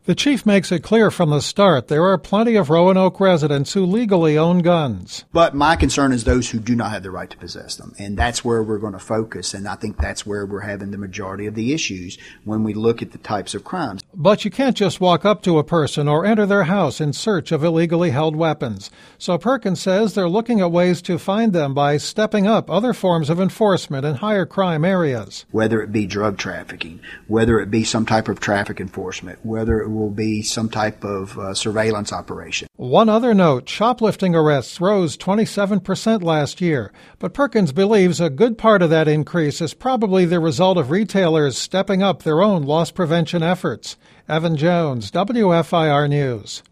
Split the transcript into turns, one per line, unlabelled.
The chief makes it clear from the start there are plenty of Roanoke residents who legally own guns.
But my concern is those who do not have the right to possess them. And that's where we're going to focus. And I think that's where we're having the majority of the issues when we look at the types of crimes.
But you can't just walk up to a person or enter their house in search of illegally held weapons. So Perkins says they're looking at ways to find them by stepping up other forms of enforcement in higher crime areas.
Whether it be drug trafficking, whether it be some type of traffic enforcement, whether it will be some type of surveillance operation.
One other note, shoplifting arrests rose 27% last year, but Perkins believes a good part of that increase is probably the result of retailers stepping up their own loss prevention efforts. Evan Jones, WFIR News.